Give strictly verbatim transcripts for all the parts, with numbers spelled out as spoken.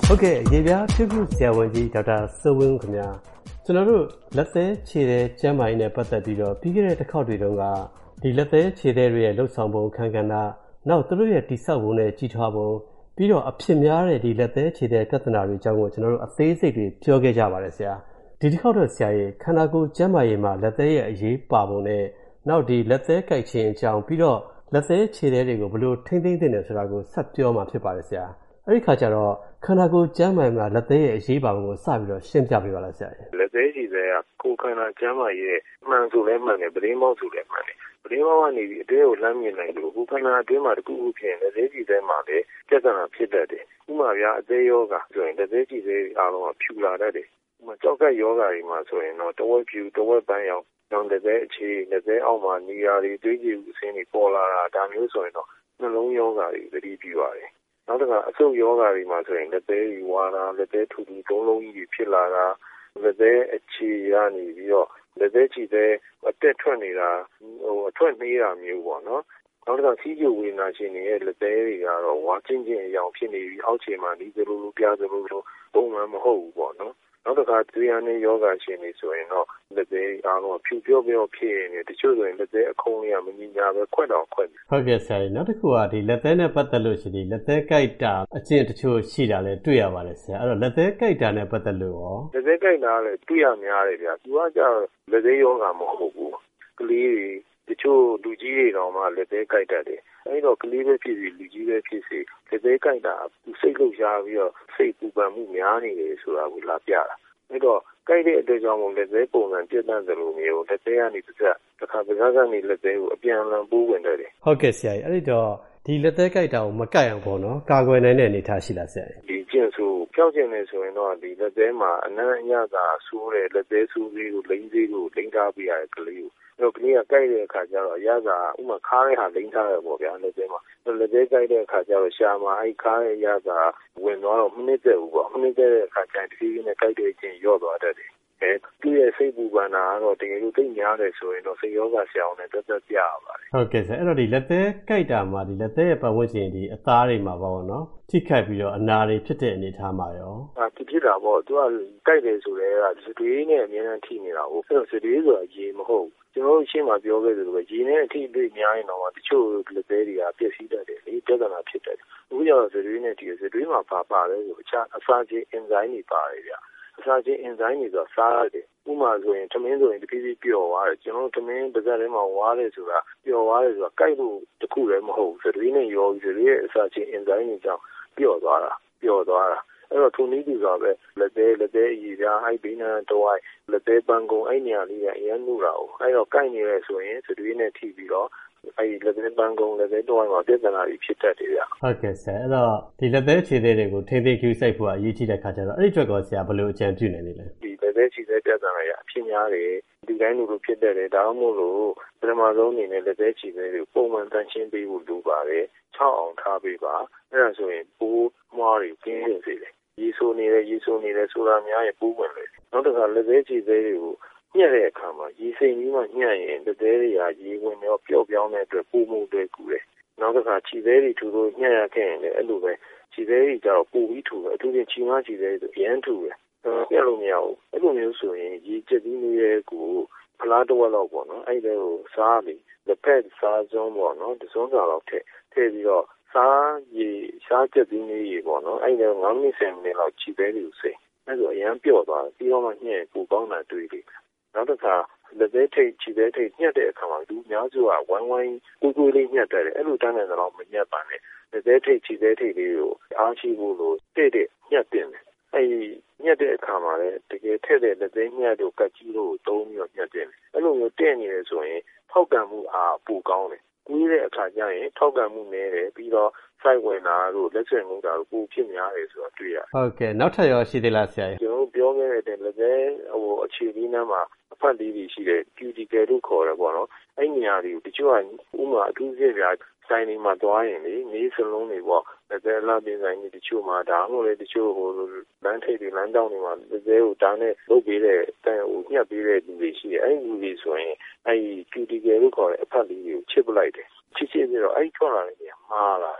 ဟုတ်ကဲ့ရေပြားဖြစ်မှုဆရာဝန်ကြီးဒေါက်တာစိုးဝင်းခင်ဗျာကျွန်တော်တို့လက်သေးခြေသေးကျန်းမာရေးနဲ့ပတ်သက်ပြီးတော့ပြီးခဲ့တဲ့တစ်ခေါက်တွေတုန်းကဒီလက်သေးခြေသေးတွေရဲ့လှုပ်ဆောင်ပုံခံကဏ္ဍနောက်သူတို့ရဲ့တိဆောက်ပုံနဲ့ကြီးထွားပုံပြီးတော့အဖြစ်များတဲ့ဒီလက်သေးခြေသေးပြဿနာတွေအကြောင်းကိုကျွန်တော်တို့အသေးစိတ်တွေပြောခဲ့ကြပါတယ်ဆရာဒီတစ်ခေါက်တော့ဆရာရေခန္ဓာကိုယ်ကျန်းမာရေးမှာလက်သေးရဲ့အရေးပါပုံနဲ့နောက်ဒီလက်သေးကြိုက်ခြင်းအကြောင်းပြီးတော့လက်သေးခြေသေးတွေကိုဘယ်လိုထိမ့်သိမ့်သင့်တယ်ဆိုတာကိုဆက်ပြောမှာဖြစ်ပါတယ်ဆရာအဲ့ဒီခါကျတော့ခန္ဓာကိုယ်ကျန်းမာရေးမှာလက်သေးရဲ့အရေးပါပုံကိုစပြီးတော့ရှင်းပြပေးပါလားဆရာလက်သေးခြေသေးကကိုယ်ခန္ဓာကျန်းမာရေးရဲ့မှန်ဆိုလဲမှန်တယ်ပရင်းမောက်ဆိုလဲမှန်တယ်ပရင်းမောက်ကနေပြီးအတွင်းကိုလှမ်းမြင်နိုင်လို့ကိုယ်ခန္ဓာအတွင်းမှာတခုခုဖြစ်ရင်လက်သေးခြေသေးမှာလည်းပြဿနာဖြစ်တတ်တယ်ဥပမာပြအသေးယောဂဆိုရင်လက်သေးခြေသေးအားလုံးကဖြူလာတတ်တယ်ဥပမာကြောက်ကပ်ယောဂတွေမှာဆိုရင်တော့တဝက်ဖြူတဝက်ပန်းရောင်နောက်လက်သေးအခြေလက်သေးအောက်မှာနေရာတွေတွေးကြည့်ဦးအစင်းတွေပေါ်လာတာဒါမျိုးဆိုရင်တော့နှလုံးယောဂတွေသတိပြုရတယ်နောက်တစ်ခါအဆုတ်ယောဂတွေမှာဆိုရင်လက်သေးတွေဝါတာလက်သေးထူထူသုံးလုံးကြီးတွေဖြစ်လာတာလက်သေးအခြေရနေပြီးတော့လက်သေးချီသေးအတက်ထွက်နေတာဟိုအထွက်နှေးတာမျိုးပေါ့နော်နောက်တစ်ခါစီးကျူဝေဒနာရှင်တွေရဲ့လက်သေးတွေကတော့ဝါချင်းချင်းအယောင်ဖြစ်နေပြီးအောက်ခြေမှာဒီလိုလိုပြားလိုလိုပုံမှန်မဟုတ်ဘူးပေါ့နော်နောက်တစ်ခါသွေးရနဲ့ယောဂရှင်တွေဆိုရင်တော့လက်သေးအားလုံးဖြူပြော့ပြော့ဖြစ်နေတချို့ဆိုရင်လက်သေးအခုံးလေးကမညီညာပဲခွက်တော့ခွက်ဟုတ်ကဲ့ဆရာကြီးနောက်တစ်ခုကဒီလက်သေးနဲ့ပတ်သက်လို့ရှိရင်လက်သေးကြိုက်တာအကျင့်တချို့ရှိတာလည်းတွေ့ရပါတယ်ဆရာအဲ့တော့လက်သေးကြိုက်တာနဲ့ပတ်သက်လို့ရောလက်သေးကြိုက်တာလည်းတွေ့ရများတယ်ဗျာသူကကြတော့လက်သေးယောဂမဟုတ်ဘူးကလေးတွေတချို့လူကြီးတွေတောင်မှလက်သေးကြိုက်တတ်တယ်အဲ့တော့ကလေးပဲဖြစ်စီလူကြီးပဲဖြစ်စီလက်သေးကြိုက်တာစိတ်လှုပ်ရှားပြီးတော့စိတ်ပူပန်မှုများနေတယ်ဆိုတာကိုလာပြတာအဲ့တော့ကြိုက်တဲ့အတွက်ကြောင့်မို့လက်သေးပုံစံပြတ်တတ်တယ်လို့မျိုးလက်သေးကနေတစ်ချက်တစ်ခါပဇာကနေလက်သေးကိုအပြန်အလှန်ပိုးဝင်တယ်ဟုတ်ကဲ့ဆရာကြီးအဲ့ဒီတော့ဒီလက်သေးကြိုက်တာကိုမကြိုက်အောင်ပေါ့နော်ကာကွယ်နိုင်တဲ့အနေအထားရှိလားဆရာကြီးဒီကျင့်ဆိုဖြောက်ကျင်နေဆိုရင်တော့ဒီလက်သေးမှာအနံ့အညသာဆိုးတဲ့လက်သေးဆိုးလေးကိုလိမ့်သေးကိုလိမ့်ထားပေးရတဲ့ကလေးကိုအဲ့တော့ကလေးကကြိုက်တဲ့အခါကျတော့အရသာဥမာခါးတဲ့ဟာလိမ့်ထားရပေါ့ဗျာလက်သေးမှာလက်သေးကြိုက်တဲ့အခါကျတော့ရှာမှာအဲ့ခါးရဲ့အရသာဝင်သွားတော့မနစ်သက်ဘူးပေါ့မနစ်သက်တဲ့အခါကျရင်တဖြည်းဖြည်းနဲ့ကြိုက်တဲ့အချင်းရော့သွားတတ်တယ်အဲသူ့ရဲ့စိတ်ပူပန်တာကတော့တကယ်လို့သိများတယ်ဆိုရင်တော့စိတ်ယောဂဆရာအောင်နဲ့တက်တက်ပြရပါတယ်ဟုတ်ကဲ့ဆရာအဲ့တော့ဒီလက်သေးကြိုက်တာမှာဒီလက်သေးရဲ့ပတ်ဝန်းကျင်ဒီအသားတွေမှာပေါ့နော်ထိခိုက်ပြီးတော့အနာတွေဖြစ်တဲ့အနေအထားမှာရောအာဖြစ်တာပေါ့သူကကြိုက်တယ်ဆိုတဲ့ကစတွေးနဲ့အများနဲ့ထိနေတာဟုတ်အဲ့တော့စတွေးဆိုတာရေမဟုတ်ကျွန်တော်တို့ရှင်းမှာပြောခဲ့သလိုပဲရေနဲ့အထိအတွေ့များရင်တော့တချို့လက်သေးတွေကပျက်စီးတတ်တယ်လေပြဿနာဖြစ်တတ်တယ်အခုကျတော့စတွေးနဲ့ဒီစတွေးမှာပါပါတယ်ဆိုအခြားအစာချင်းအင်ဇိုင်းတွေပါတယ်ဗျအစာချင်းအင်ဇိုင်းတွေဆိုစားရတယ်ဥမာဆိုရင်သမင်းဆိုရင်တဖြည်းဖြည်းပျော်သွားတယ်ကျွန်တော်သမင်းပါးစပ်ထဲမှာဝါးတယ်ဆိုတာပျော်သွားတယ်ဆိုတာကြိုက်လို့တခုလည်းမဟုတ်ဘူးစတွေးနဲ့ရောစတွေးရဲ့အစာချင်းအင်ဇိုင်းတွေကြောင့်ပျော်သွားတာပျော်သွားတာအဲ့တော့ထုံနည်းတူစွာပဲလက်သေးလက်သေးအည်ပြားအဲ့ဘိနန်တော့လက်သေးပန်းကုံအဲ့နေရာလေးကအရင်နှုတ်တာကိုအဲ့တော့ကြိုက်နေရဲဆိုရင်စတွေးနဲ့ထိပြီးတော့အဲ့လက်သေးပန်းကုံလက်သေးတော့မှာပြဿနာတွေဖြစ်တတ်တယ်ဗျဟုတ်ကဲ့ဆရာအဲ့တော့ဒီလက်သေးခြေသေးတွေကိုထိမ့်သိမ်းကျူးစိုက်ဖို့အရေးကြီးတဲ့ခါကျတော့အဲ့ဒီအတွက်ကောဆရာဘယ်လိုအကြံပြုနိုင်လဲဒီလက်သေးခြေသေးပြဿနာရအဖြစ်များတယ်ဒီတိုင်းလိုလိုဖြစ်တတ်တယ်ဒါမှမဟုတ်လို့ပထမဆုံးအနေနဲ့လက်သေးခြေသေးတွေကိုပုံမှန်တန်းရှင်းပေးဖို့လိုပါတယ်ချောက်အောင်ထားပေးပါအဲ့ဒါဆိုရင်ပိုးမွားတွေကင်းနေစေတယ်ရေဆိုးနေတယ်ရေဆိုးနေတယ်ဆိုတာများရင်ပိုးဝင်တယ်နောက်တစ်ခါလက်သေးခြေသေးတွေကိုညှက်တဲ့အခါမှာရေစိမ်ကြီးမှညှက်ရင်လက်သေးတွေကရေဝင်ရောပျော့ပြောင်းတဲ့အတွက်ပိုးမှုတွေကူတယ်နောက်တစ်ခါခြေသေးတွေထူလို့ညှက်ရခဲ့ရင်လည်းအဲ့လိုပဲခြေသေးတွေကျတော့ပိုပြီးထူတယ်အထူးဖြင့်ခြေမခြေသေးတွေဆိုအရန်ထူတယ်ပြတ်လို့မရဘူးအဲ့လိုမျိုးဆိုရင်ရေကျက်သီးလေးကိုဖလားတစ်ဝက်လောက်ပေါ့နော်အဲ့ဒါကိုစားပြီးလက်ဖက်စားစုံးပေါ့နော်တစုံးစာလောက်ထည့်ထည့်ပြီးတော့စားရည်စားကျက်သီးလေးရေပေါ့နော်အဲ့ဒါငါးမိနစ်ဆယ်မိနစ်လောက်ခြေသေးတွေကိုစိတ်အဲ့ဆိုအရန်ပြော့သွားပြီးတော့မှညှက်ပူကောင်းတာတွေ့လိမ့်မယ်နောက်တစ်ခါလက်သေးထိတ်ခြေသေးထိတ်ညှက်တဲ့အခါမှာလူများစုကဝိုင်းဝိုင်းကိုကိုလေးညှက်တယ်အဲ့လိုတန်းတဲ့တော့မညှက်ပါနဲ့လက်သေးထိတ်ခြေသေးထိတ်လေးကိုအားရှိဖို့လို့တဲ့တဲ့ညှက်တင်တယ်အဲ့ညှက်တဲ့အခါမှာလည်းတကယ်ထက်တဲ့လက်သေးညှက်တို့ကတ်ကြီးတို့သုံးပြီးတော့ညှက်တယ်အဲ့လိုမျိုးတဲ့နေတယ်ဆိုရင်ထောက်ကန်မှုအားပိုကောင်းတယ်ကူးတဲ့အခါကျရင်ထောက်ကန်မှုနည်းတယ်ပြီးတော့စိုက်ဝင်တာတို့လက်ဆွဲငုံတာတို့ပိုဖြစ်များတယ်ဆိုတော့တွေ့ရတယ်ဟုတ်ကဲ့နောက်ထပ်ရောရှိသေးလားဆရာကျွန်တော်ပြောခဲ့တဲ့လက်သေးဟိုအခြေလေးနားမှာအဖက်လေးတွေရှိတယ် cuticle လို့ခေါ်တယ်ပေါ့နော်အဲ့နေရာတွေကိုတချို့ကဥမာအထူးစိတ်ပြဆိုင်တွေမှာတွားရင်လေနေစလုံးတွေပေါ့လက်သေးလာပင်ဆိုင်တွေတချို့မှာဒါမှမဟုတ်လေတချို့ဟိုလမ်းထိပ်တွေလမ်းတောင်းတွေမှာလက်သေးကိုတားနဲ့လုပ်ပေးတဲ့တန်ဟိုညှက်ပေးတဲ့လူတွေရှိတယ်အဲ့ဒီလူတွေဆိုရင်အဲ့ cuticle လို့ခေါ်တဲ့အဖက်လေးတွေကိုချစ်ပလိုက်တယ်ချစ်ချစ်ပြီးတော့အဲ့ထွက်လာတဲ့နေရာမှားလာတယ်မ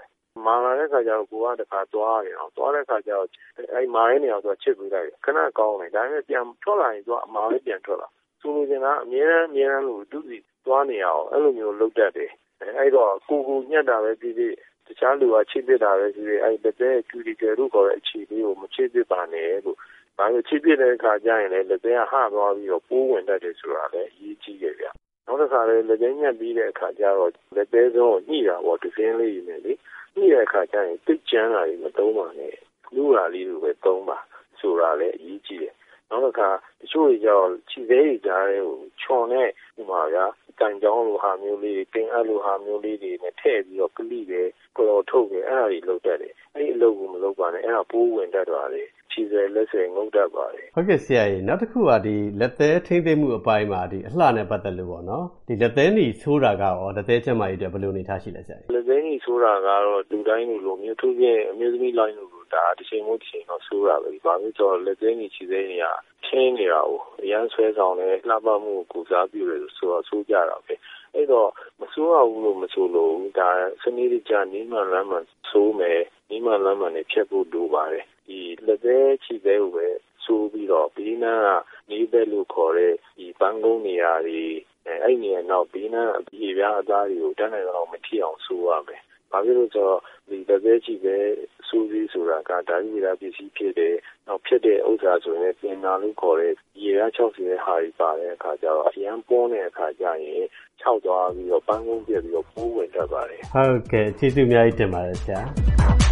မာလာတဲ့ခါကျတော့ကိုကတခါသွားတယ်အောင်သွားတဲ့ခါကျတော့အဲမာရဲနေအောင်သူကချစ်ပေးလိုက်ခဏကောင်းတယ်ဒါပေမဲ့ပြန်ထွက်လာရင်သူကအမာလေးပြန်ထွက်လာဆိုလိုချင်တာအများအားအများအားလို့သူစီသွားနေအောင်အဲ့လိုမျိုးလုပ်တတ်တယ်အဲ့တော့ကိုကိုညက်တာပဲပြီးပြီးတခြားလူကချစ်ပစ်တာပဲပြီးပြီးအဲ့တဲ့ critical လို့ခေါ်တဲ့အခြေလေးကိုမချစ်ပစ်ပါနဲ့လို့ဘာလို့ချစ်ပစ်တဲ့အခါကျရင်လည်းလက်သေးကဟသွားပြီးတော့ပိုးဝင်တတ်တယ်ဆိုတာလည်းအရေးကြီးရဲ့ဗျနောက်တစ်ခါလည်းလက်သေးညက်ပြီးတဲ့အခါကျတော့လက်သေးဆုံးကိုညှိတာပေါ့ဒီစင်းလေးနေလေညှိတဲ့အခါကျရင်တိတ်ကျန်းတာတွေမသုံးပါနဲ့လူရာလေးလိုပဲသုံးပါဆိုတာလည်းအရေးကြီးတယ်နောက်တစ်ခါတချို့ကြောင့်ခြေသေးတွေကြားထဲကိုချွန်တဲ့ဒီမှာကတန်ကြောင်းလိုဟာမျိုးလေးတင်အပ်လိုဟာမျိုးလေးတွေနဲ့ထည့်ပြီးတော့ကလိပဲကြော်ထုတ်တယ်အဲ့ဒါတွေလုပ်တတ်တယ်အဲ့ဒီအလုပ်ကိုမလုပ်ပါနဲ့အဲ့ဒါပိုးဝင်တတ်သွားတယ်ခြေသေးလက်သေးငုတ်တတ်ပါတယ်ဟုတ်ကဲ့ဆရာကြီးနောက်တစ်ခုကဒီလက်သေးထိမ့်သိမ့်မှုအပိုင်းမှာဒီအလှနဲ့ပတ်သက်လို့ပေါ့နော်ဒီလက်သေးหนีဆိုးတာကရောလက်သေးချက်မှကြီးတွေဘယ်လိုနေထားရှိလဲဆရာကြီးလက်သေးหนีဆိုးတာကတော့လူတိုင်းလိုလိုမျိုးသူချင်းအမျိုးသမီးလိုင်းလိုလိုဒါတစ်ချိန်မို့တစ်ချိန်တော့ဆိုးတာပဲဘာလို့ဆိုတော့လက်သေးหนีခြေသေးတွေကထင်းနေတာကိုအရန်ဆွဲဆောင်တယ်လှပမှုကိုကုစားပြုတယ်ဆိုတော့ဆိုးကြတာပဲအဲ့တော့မဆိုးရဘူးလို့မဆိုလို့ဒါစနစ်တကျနီးမှန်လမ်းမှန်ဆိုးမယ်နီးမှန်လမ်းမှန်နဲ့ဖြတ်ဖို့လိုပါတယ်ဒီလက်သေးခြေသေးကိုပဲဆိုးပြီးတော့ဘီးနားကနေဘက်လို့ခေါ်တဲ့ဒီပန်းကုန်းနေရာတွေအဲ့ဒီနေရာနောက်ဘီးနားအပြေပြားအသားတွေကိုတန်းနိုင်တော့မထီအောင်ဆိုးရမယ်ဘာဖြစ်လို့ဆိုတော့ဒီလက်သေးခြေသေးဆိုးပြီးဆိုတာကဓာတ်ဝိရာပစ္စည်းဖြစ်တယ်နောက်ဖြစ်တဲ့ဥစ္စာဆိုရင်ပြင်နာလို့ခေါ်တဲ့ရေရ၆၀ရဲ့ဟာတွေပါတဲ့အခါကျတော့အရန်ပွန်းတဲ့အခါကျရင်ခြောက်သွားပြီးတော့ပန်းကုန်းပြပြီးတော့ပိုးဝင်တတ်ပါတယ်ဟုတ်ကဲ့ကျေးဇူးအများကြီးတင်ပါတယ်ဆရာ